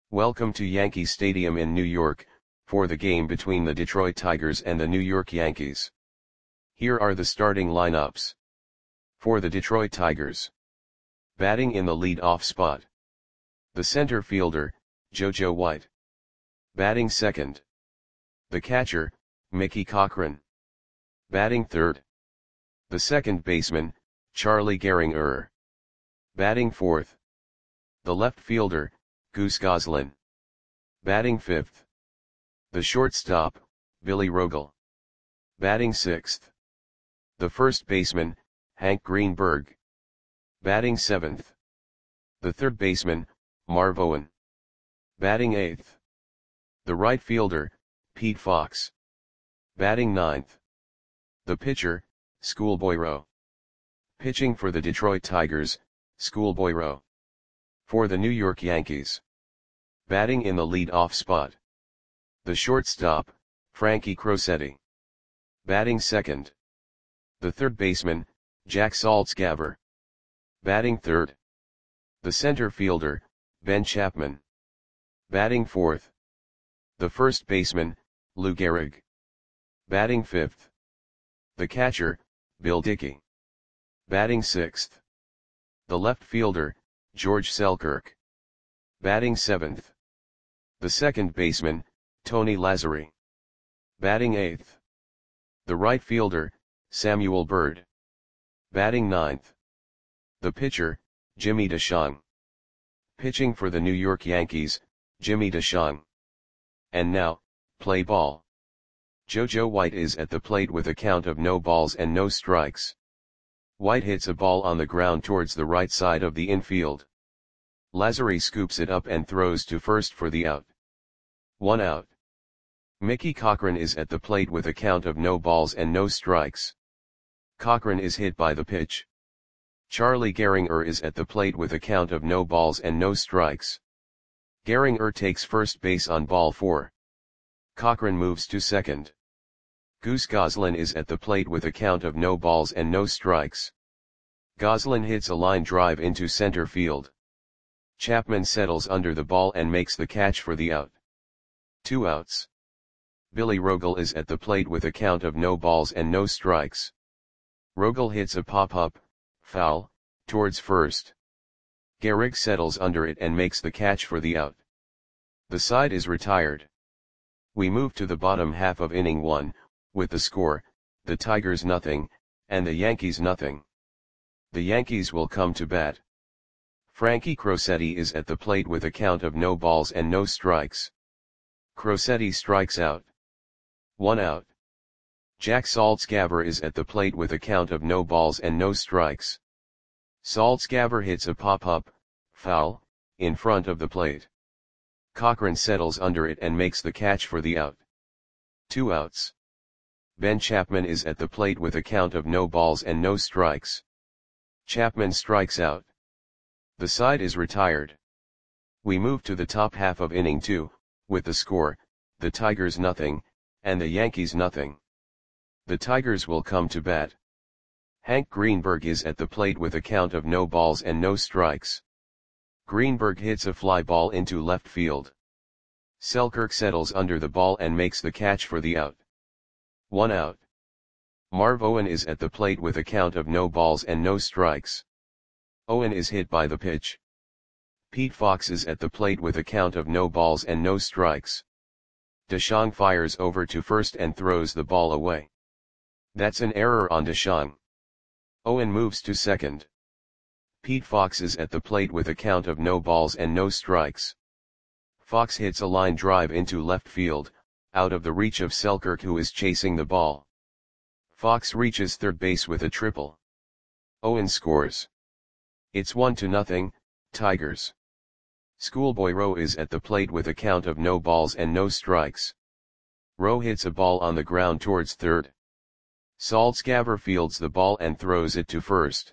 Welcome to Yankee Stadium in New York, for the game between the Detroit Tigers and the New York Yankees. Here are the starting lineups. For the Detroit Tigers. Batting in the lead-off spot. The center fielder, JoJo White. Batting second. The catcher, Mickey Cochrane. Batting third. The second baseman, Charlie Gehringer. Batting fourth. The left fielder, Goose Goslin. Batting fifth. The shortstop, Billy Rogel. Batting sixth. The first baseman, Hank Greenberg. Batting seventh. The third baseman, Marv Owen. Batting eighth. The right fielder, Pete Fox. Batting ninth. The pitcher, Schoolboy Rowe. Pitching for the Detroit Tigers, Schoolboy Rowe. For the New York Yankees. Batting in the lead-off spot. The shortstop, Frankie Crosetti. Batting second. The third baseman, Jack Saltzgaver. Batting third. The center fielder, Ben Chapman. Batting fourth. The first baseman, Lou Gehrig. Batting fifth. The catcher, Bill Dickey. Batting sixth. The left fielder, George Selkirk. Batting seventh. The second baseman, Tony Lazzeri. Batting eighth. The right fielder, Samuel Byrd. Batting ninth. The pitcher, Jimmy DeShong. Pitching for the New York Yankees, Jimmy DeShong. And now, play ball. JoJo White is at the plate with a count of no balls and no strikes. White hits a ball on the ground towards the right side of the infield. Lazzeri scoops it up and throws to first for the out. 1 out. Mickey Cochrane is at the plate with a count of no balls and no strikes. Cochrane is hit by the pitch. Charlie Gehringer is at the plate with a count of no balls and no strikes. Gehringer takes first base on ball 4. Cochrane moves to second. Goose Goslin is at the plate with a count of no balls and no strikes. Goslin hits a line drive into center field. Chapman settles under the ball and makes the catch for the out. 2 outs. Billy Rogel is at the plate with a count of no balls and no strikes. Rogel hits a pop-up, foul, towards first. Gehrig settles under it and makes the catch for the out. The side is retired. We move to the bottom half of inning 1, with the score, the Tigers nothing, and the Yankees nothing. The Yankees will come to bat. Frankie Crosetti is at the plate with a count of no balls and no strikes. Crosetti strikes out. 1 out. Jack Saltzgaver is at the plate with a count of no balls and no strikes. Saltzgaver hits a pop-up, foul, in front of the plate. Cochrane settles under it and makes the catch for the out. 2 outs. Ben Chapman is at the plate with a count of no balls and no strikes. Chapman strikes out. The side is retired. We move to the top half of inning 2, with the score, the Tigers nothing, and the Yankees nothing. The Tigers will come to bat. Hank Greenberg is at the plate with a count of no balls and no strikes. Greenberg hits a fly ball into left field. Selkirk settles under the ball and makes the catch for the out. 1 out. Marv Owen is at the plate with a count of no balls and no strikes. Owen is hit by the pitch. Pete Fox is at the plate with a count of no balls and no strikes. DeShong fires over to first and throws the ball away. That's an error on DeShong. Owen moves to second. Pete Fox is at the plate with a count of no balls and no strikes. Fox hits a line drive into left field, out of the reach of Selkirk, who is chasing the ball. Fox reaches third base with a triple. Owen scores. It's 1-0, Tigers. Schoolboy Rowe is at the plate with a count of no balls and no strikes. Rowe hits a ball on the ground towards third. Saltzgaver fields the ball and throws it to first.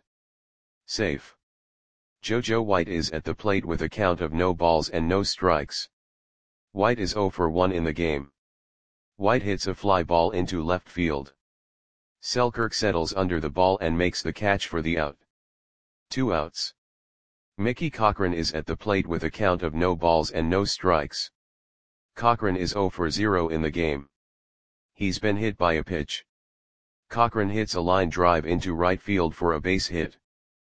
Safe. JoJo White is at the plate with a count of no balls and no strikes. White is 0 for 1 in the game. White hits a fly ball into left field. Selkirk settles under the ball and makes the catch for the out. 2 outs. Mickey Cochran is at the plate with a count of no balls and no strikes. Cochran is 0 for 0 in the game. He's been hit by a pitch. Cochran hits a line drive into right field for a base hit.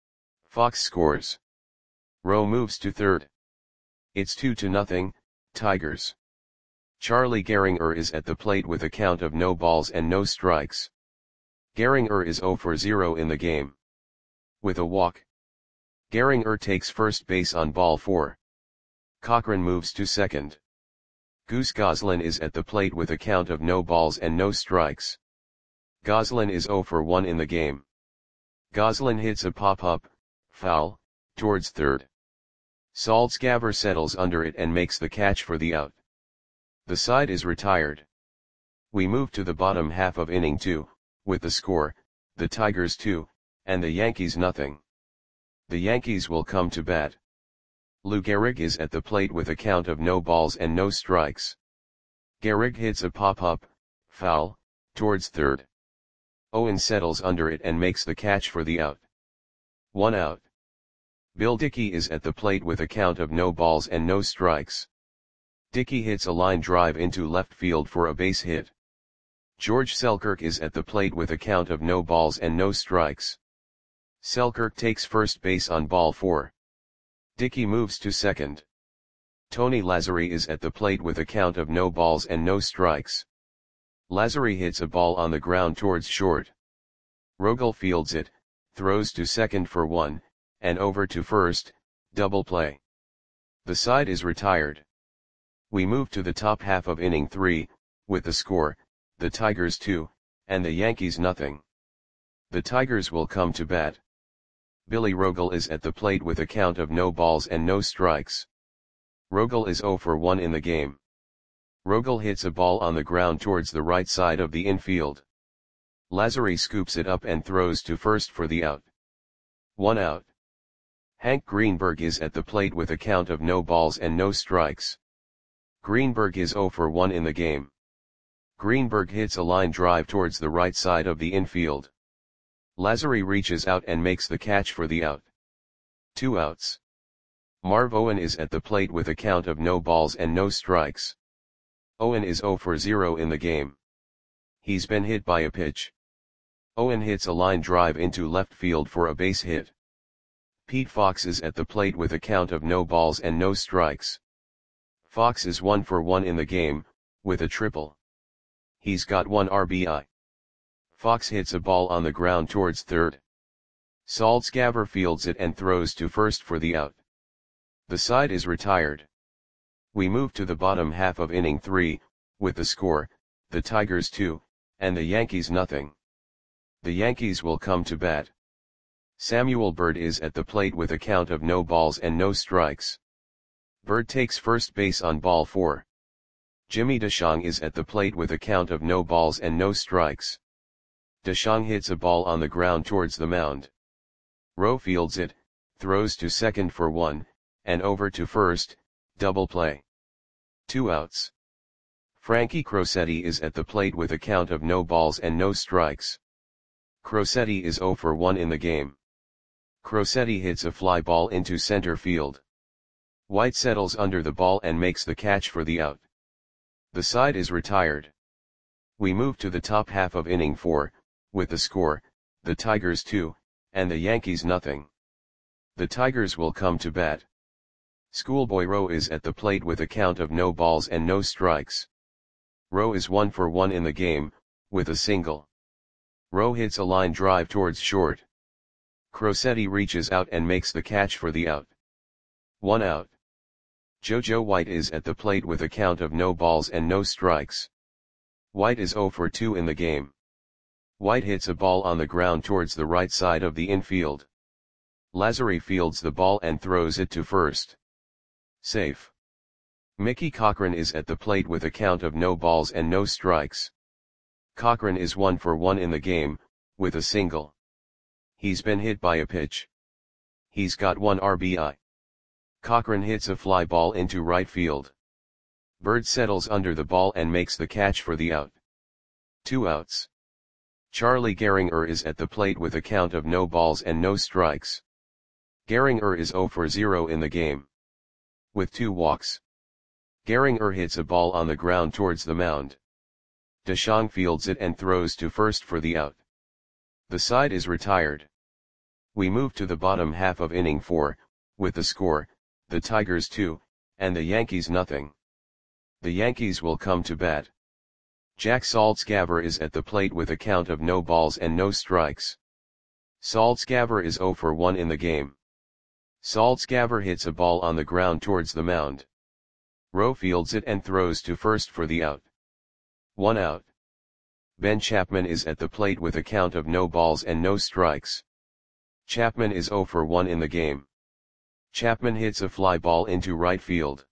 Fox scores. Rowe moves to third. It's 2-0, Tigers. Charlie Gehringer is at the plate with a count of no balls and no strikes. Gehringer is 0 for 0 in the game. With a walk, Gehringer takes first base on ball 4. Cochran moves to second. Goose Goslin is at the plate with a count of no balls and no strikes. Goslin is 0 for 1 in the game. Goslin hits a pop-up, foul, towards third. Saltzgaber settles under it and makes the catch for the out. The side is retired. We move to the bottom half of inning 2, with the score, the Tigers 2, and the Yankees nothing. The Yankees will come to bat. Lou Gehrig is at the plate with a count of no balls and no strikes. Gehrig hits a pop-up, foul, towards third. Owen settles under it and makes the catch for the out. 1 out. Bill Dickey is at the plate with a count of no balls and no strikes. Dickey hits a line drive into left field for a base hit. George Selkirk is at the plate with a count of no balls and no strikes. Selkirk takes first base on ball 4. Dickey moves to second. Tony Lazzari is at the plate with a count of no balls and no strikes. Lazzari hits a ball on the ground towards short. Rogel fields it, throws to second for 1, and over to first, double play. The side is retired. We move to the top half of inning 3, with the score, the Tigers 2, and the Yankees nothing. The Tigers will come to bat. Billy Rogel is at the plate with a count of no balls and no strikes. Rogel is 0 for 1 in the game. Rogel hits a ball on the ground towards the right side of the infield. Lazzari scoops it up and throws to first for the out. 1 out. Hank Greenberg is at the plate with a count of no balls and no strikes. Greenberg is 0 for 1 in the game. Greenberg hits a line drive towards the right side of the infield. Lazzari reaches out and makes the catch for the out. 2 outs. Marv Owen is at the plate with a count of no balls and no strikes. Owen is 0 for 0 in the game. He's been hit by a pitch. Owen hits a line drive into left field for a base hit. Pete Fox is at the plate with a count of no balls and no strikes. Fox is 1 for 1 in the game, with a triple. He's got 1 RBI. Fox hits a ball on the ground towards third. Saltzgaber fields it and throws to first for the out. The side is retired. We move to the bottom half of inning 3, with the score, the Tigers 2, and the Yankees nothing. The Yankees will come to bat. Samuel Bird is at the plate with a count of no balls and no strikes. Bird takes first base on ball 4. Jimmy DeShong is at the plate with a count of no balls and no strikes. DeShong hits a ball on the ground towards the mound. Rowe fields it, throws to second for 1, and over to first, double play. 2 outs. Frankie Crosetti is at the plate with a count of no balls and no strikes. Crosetti is 0 for 1 in the game. Crosetti hits a fly ball into center field. White settles under the ball and makes the catch for the out. The side is retired. We move to the top half of inning 4, with the score, the Tigers 2, and the Yankees nothing. The Tigers will come to bat. Schoolboy Rowe is at the plate with a count of no balls and no strikes. Rowe is 1 for 1 in the game, with a single. Rowe hits a line drive towards short. Crosetti reaches out and makes the catch for the out. 1 out. JoJo White is at the plate with a count of no balls and no strikes. White is 0 for 2 in the game. White hits a ball on the ground towards the right side of the infield. Lazzari fields the ball and throws it to first. Safe. Mickey Cochran is at the plate with a count of no balls and no strikes. Cochran is 1 for 1 in the game, with a single. He's been hit by a pitch. He's got 1 RBI. Cochran hits a fly ball into right field. Bird settles under the ball and makes the catch for the out. 2 outs. Charlie Gehringer is at the plate with a count of no balls and no strikes. Gehringer is 0 for 0 in the game. With 2 walks. Gehringer hits a ball on the ground towards the mound. DeShong fields it and throws to first for the out. The side is retired. We move to the bottom half of inning 4, with the score, the Tigers 2, and the Yankees nothing. The Yankees will come to bat. Jack Saltzgaver is at the plate with a count of no balls and no strikes. Saltzgaver is 0 for 1 in the game. Saltzgaver hits a ball on the ground towards the mound. Rowe fields it and throws to first for the out. 1 out. Ben Chapman is at the plate with a count of no balls and no strikes. Chapman is 0 for 1 in the game. Chapman hits a fly ball into right field.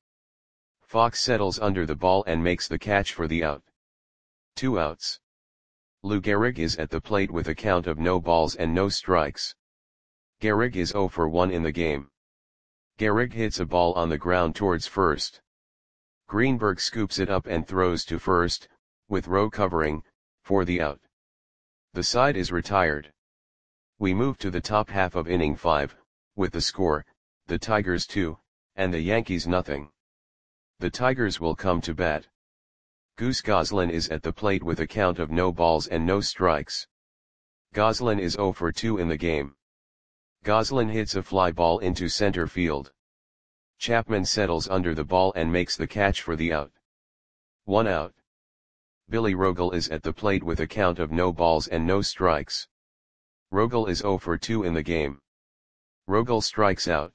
Fox settles under the ball and makes the catch for the out. 2 outs. Lou Gehrig is at the plate with a count of no balls and no strikes. Gehrig is 0 for 1 in the game. Gehrig hits a ball on the ground towards first. Greenberg scoops it up and throws to first, with Rowe covering, for the out. The side is retired. We move to the top half of inning 5, with the score, the Tigers 2, and the Yankees nothing. The Tigers will come to bat. Goose Goslin is at the plate with a count of no balls and no strikes. Goslin is 0 for 2 in the game. Goslin hits a fly ball into center field. Chapman settles under the ball and makes the catch for the out. 1 out. Billy Rogel is at the plate with a count of no balls and no strikes. Rogel is 0 for 2 in the game. Rogel strikes out.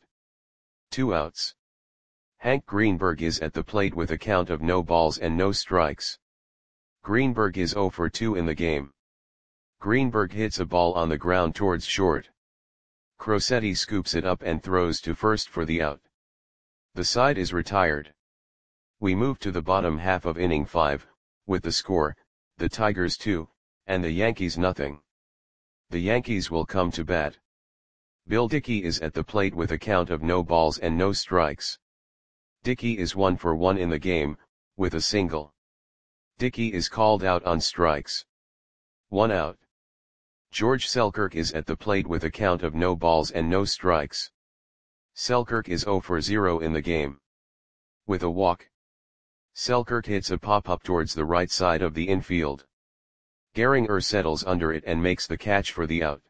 2 outs. Hank Greenberg is at the plate with a count of no balls and no strikes. Greenberg is 0 for 2 in the game. Greenberg hits a ball on the ground towards short. Crosetti scoops it up and throws to first for the out. The side is retired. We move to the bottom half of inning 5, with the score, the Tigers 2, and the Yankees nothing. The Yankees will come to bat. Bill Dickey is at the plate with a count of no balls and no strikes. Dickey is 1 for 1 in the game, with a single. Dickey is called out on strikes. 1 out. George Selkirk is at the plate with a count of no balls and no strikes. Selkirk is 0 for 0 in the game. With a walk. Selkirk hits a pop-up towards the right side of the infield. Gehringer settles under it and makes the catch for the out.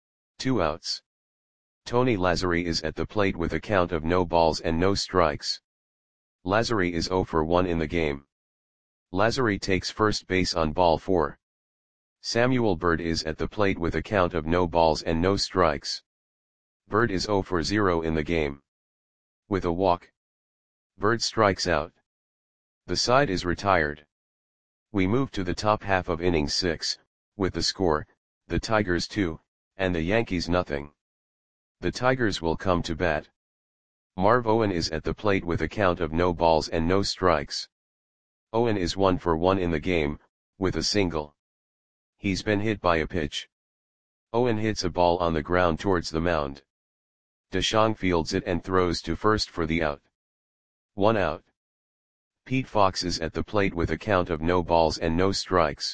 2 outs. Tony Lazzari is at the plate with a count of no balls and no strikes. Lazzari is 0 for 1 in the game. Lazzari takes first base on ball 4. Samuel Bird is at the plate with a count of no balls and no strikes. Bird is 0 for 0 in the game. With a walk. Bird strikes out. The side is retired. We move to the top half of inning 6, with the score, the Tigers 2, and the Yankees nothing. The Tigers will come to bat. Marv Owen is at the plate with a count of no balls and no strikes. Owen is 1 for 1 in the game, with a single. He's been hit by a pitch. Owen hits a ball on the ground towards the mound. DeShong fields it and throws to first for the out. 1 out. Pete Fox is at the plate with a count of no balls and no strikes.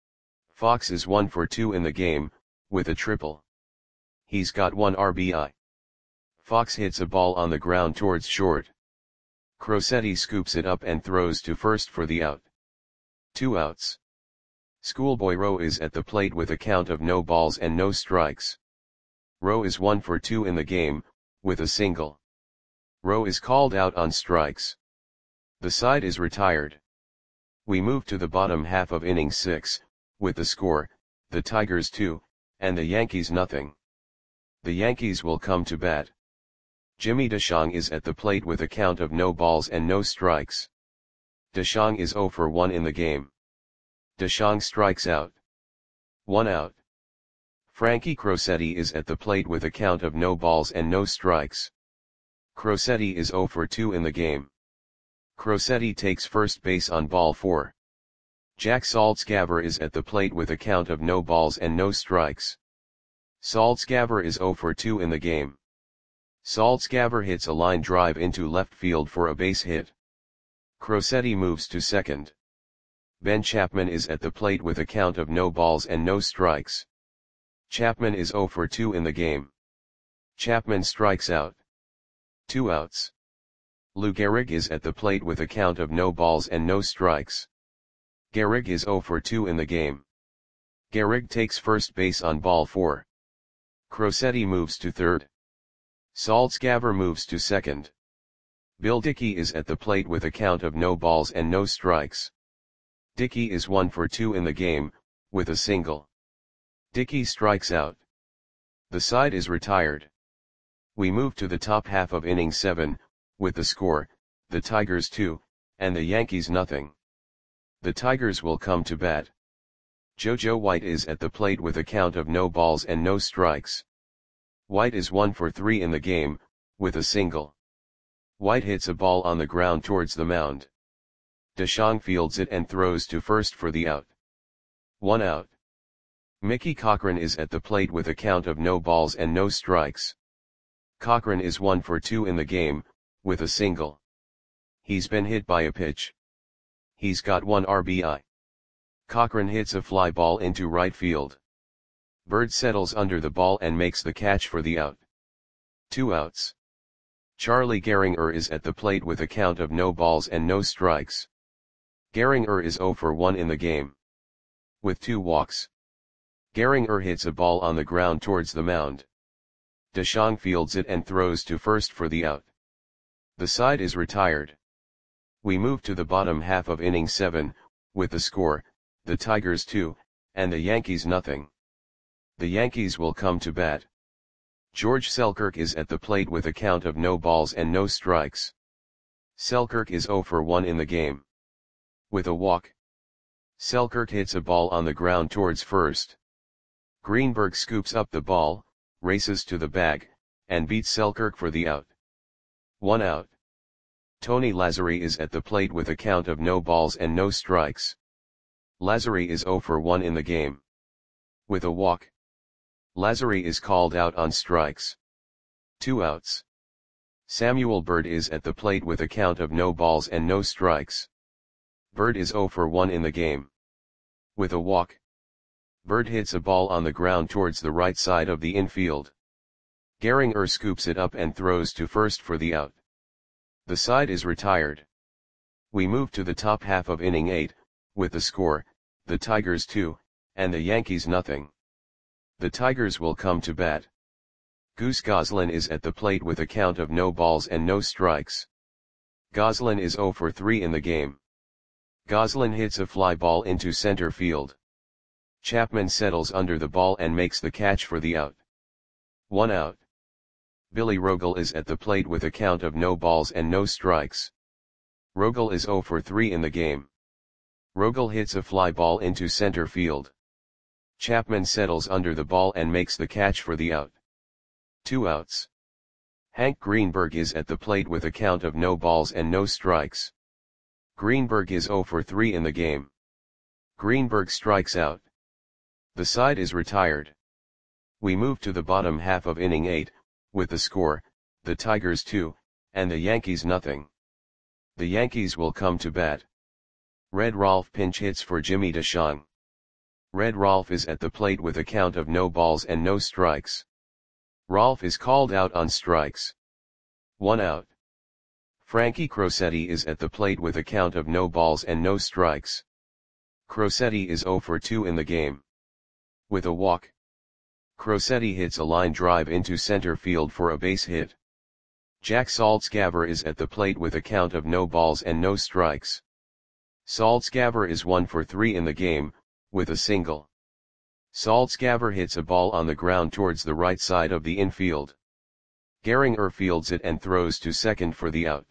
Fox is 1 for 2 in the game, with a triple. He's got 1 RBI. Fox hits a ball on the ground towards short. Crosetti scoops it up and throws to first for the out. 2 outs. Schoolboy Rowe is at the plate with a count of no balls and no strikes. Rowe is 1 for 2 in the game, with a single. Rowe is called out on strikes. The side is retired. We move to the bottom half of inning 6, with the score, the Tigers 2, and the Yankees nothing. The Yankees will come to bat. Jimmy DeShong is at the plate with a count of no balls and no strikes. DeShong is 0 for 1 in the game. DeShong strikes out. 1 out. Frankie Crosetti is at the plate with a count of no balls and no strikes. Crosetti is 0 for 2 in the game. Crosetti takes first base on ball 4. Jack Saltzgaver is at the plate with a count of no balls and no strikes. Saltzgaver is 0 for 2 in the game. Saltzgaver hits a line drive into left field for a base hit. Crosetti moves to second. Ben Chapman is at the plate with a count of no balls and no strikes. Chapman is 0 for 2 in the game. Chapman strikes out. 2 outs. Lou Gehrig is at the plate with a count of no balls and no strikes. Gehrig is 0 for 2 in the game. Gehrig takes first base on ball 4. Crosetti moves to third. Saltzgaver moves to second. Bill Dickey is at the plate with a count of no balls and no strikes. Dickey is 1 for 2 in the game, with a single. Dickey strikes out. The side is retired. We move to the top half of inning 7, with the score, the Tigers 2, and the Yankees nothing. The Tigers will come to bat. JoJo White is at the plate with a count of no balls and no strikes. White is 1 for 3 in the game, with a single. White hits a ball on the ground towards the mound. DeShong fields it and throws to first for the out. 1 out. Mickey Cochrane is at the plate with a count of no balls and no strikes. Cochrane is 1 for 2 in the game, with a single. He's been hit by a pitch. He's got 1 RBI. Cochrane hits a fly ball into right field. Bird settles under the ball and makes the catch for the out. 2 outs. Charlie Gehringer is at the plate with a count of no balls and no strikes. Gehringer is 0 for 1 in the game. With 2 walks. Gehringer hits a ball on the ground towards the mound. DeShong fields it and throws to first for the out. The side is retired. We move to the bottom half of inning 7, with the score, the Tigers 2, and the Yankees nothing. The Yankees will come to bat. George Selkirk is at the plate with a count of no balls and no strikes. Selkirk is 0 for 1 in the game. With a walk. Selkirk hits a ball on the ground towards first. Greenberg scoops up the ball, races to the bag, and beats Selkirk for the out. 1 out. Tony Lazzeri is at the plate with a count of no balls and no strikes. Lazzeri is 0 for 1 in the game. With a walk. Lazzeri is called out on strikes. 2 outs. Samuel Bird is at the plate with a count of no balls and no strikes. Bird is 0 for 1 in the game. With a walk. Bird hits a ball on the ground towards the right side of the infield. Gehringer scoops it up and throws to first for the out. The side is retired. We move to the top half of inning 8, with the score, the Tigers 2, and the Yankees nothing. The Tigers will come to bat. Goose Goslin is at the plate with a count of no balls and no strikes. Goslin is 0 for 3 in the game. Goslin hits a fly ball into center field. Chapman settles under the ball and makes the catch for the out. 1 out. Billy Rogel is at the plate with a count of no balls and no strikes. Rogel is 0 for 3 in the game. Rogel hits a fly ball into center field. Chapman settles under the ball and makes the catch for the out. 2 outs. Hank Greenberg is at the plate with a count of no balls and no strikes. Greenberg is 0 for 3 in the game. Greenberg strikes out. The side is retired. We move to the bottom half of inning 8, with the score, the Tigers 2, and the Yankees nothing. The Yankees will come to bat. Red Rolfe pinch hits for Jimmy DeShong. Red Rolfe is at the plate with a count of no balls and no strikes. Rolfe is called out on strikes. 1 out. Frankie Crosetti is at the plate with a count of no balls and no strikes. Crosetti is 0 for 2 in the game. With a walk. Crosetti hits a line drive into center field for a base hit. Jack Saltzgaver is at the plate with a count of no balls and no strikes. Saltzgaver is 1 for 3 in the game, with a single. Saltzgaver hits a ball on the ground towards the right side of the infield. Gehringer fields it and throws to second for the out.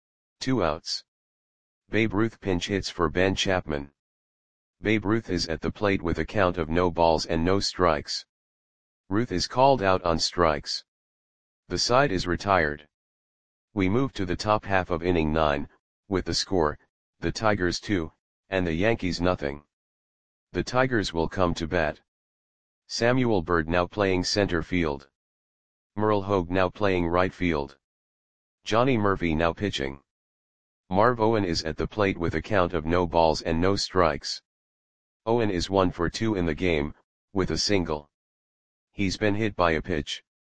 2 outs. Babe Ruth pinch hits for Ben Chapman. Babe Ruth is at the plate with a count of no balls and no strikes. Ruth is called out on strikes. The side is retired. We move to the top half of inning 9, with the score, the Tigers 2, and the Yankees nothing. The Tigers will come to bat. Samuel Bird now playing center field. Merle Hogue now playing right field. Johnny Murphy now pitching. Marv Owen is at the plate with a count of no balls and no strikes. Owen is 1 for 2 in the game, with a single. He's been hit by a pitch.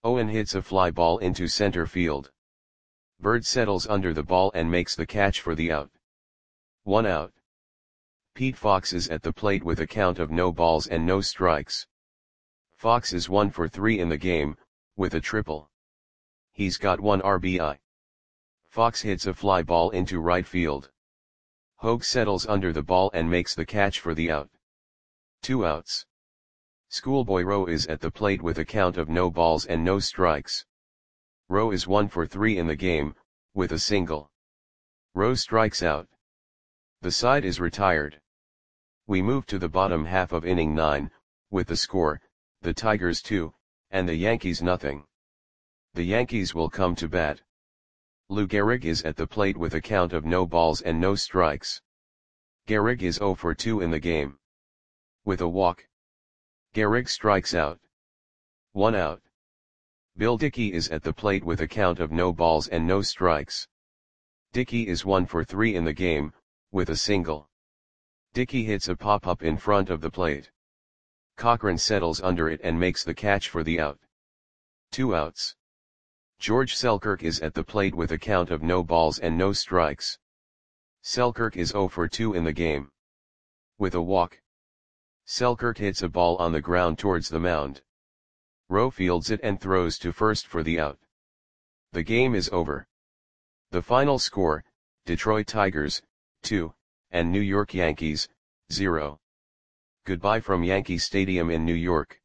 Owen hits a fly ball into center field. Bird settles under the ball and makes the catch for the out. 1 out. Pete Fox is at the plate with a count of no balls and no strikes. Fox is 1 for 3 in the game, with a triple. He's got 1 RBI. Fox hits a fly ball into right field. Hogue settles under the ball and makes the catch for the out. 2 outs. Schoolboy Rowe is at the plate with a count of no balls and no strikes. Rowe is 1 for 3 in the game, with a single. Rowe strikes out. The side is retired. We move to the bottom half of inning 9, with the score, the Tigers 2, and the Yankees nothing. The Yankees will come to bat. Lou Gehrig is at the plate with a count of no balls and no strikes. Gehrig is 0 for 2 in the game. With a walk. Gehrig strikes out. 1 out. Bill Dickey is at the plate with a count of no balls and no strikes. Dickey is 1 for 3 in the game, with a single. Dickey hits a pop-up in front of the plate. Cochran settles under it and makes the catch for the out. 2 outs. George Selkirk is at the plate with a count of no balls and no strikes. Selkirk is 0 for 2 in the game. With a walk. Selkirk hits a ball on the ground towards the mound. Rowe fields it and throws to first for the out. The game is over. The final score, Detroit Tigers, 2, and New York Yankees, 0. Goodbye from Yankee Stadium in New York.